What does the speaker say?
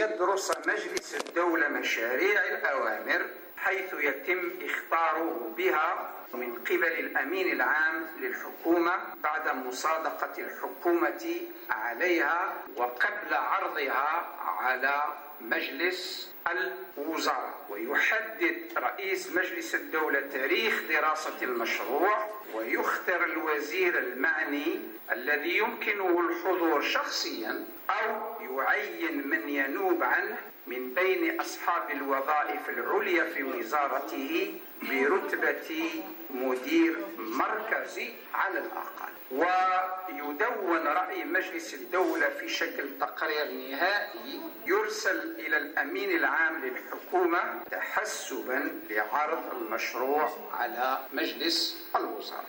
يدرس مجلس الدولة مشاريع الأوامر حيث يتم إخطاره بها من قبل الأمين العام للحكومة بعد مصادقة الحكومة عليها وقبل عرضها على مجلس الوزراء. ويحدد رئيس مجلس الدولة تاريخ دراسة المشروع، ويختار الوزير المعني الذي يمكنه الحضور شخصيا أو يعين من ينوب عنه من بين أصحاب الوظائف العليا في وزارته برتبة مدير مركزي على الأقل. ويدون رأي مجلس الدولة في شكل تقرير نهائي يرسل إلى الأمين العام للحكومة تحسبا لعرض المشروع على مجلس الوزراء.